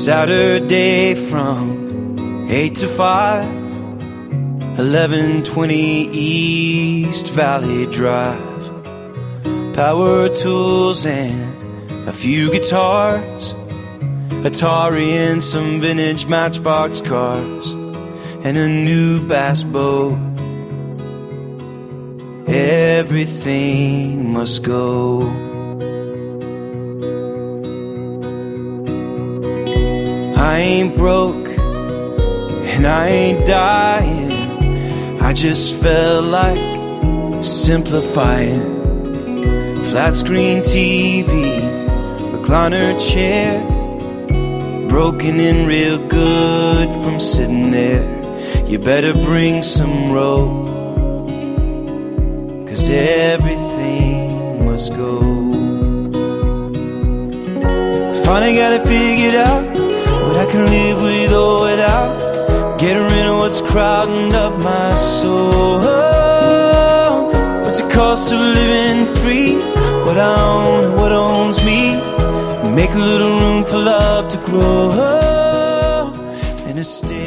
Saturday from 8 to 5, 1120 East Valley Drive. Power tools and a few guitars, Atari and some vintage Matchbox cars, and a new bass boat. Everything must go. I ain't broke and I ain't dying, I just felt like simplifying. Flat screen TV, recliner chair, broken in real good from sitting there. You better bring some rope, 'cause everything must go. Finally got it figured out, what I can live with or without, getting rid of what's crowding up my soul. What's the cost of living free? What I own and what owns me. Make a little room for love to grow, and a stay.